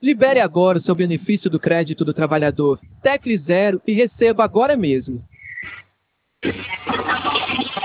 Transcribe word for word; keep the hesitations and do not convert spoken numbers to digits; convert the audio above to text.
Libere agora o seu benefício do crédito do trabalhador. Tecle zero e receba agora mesmo.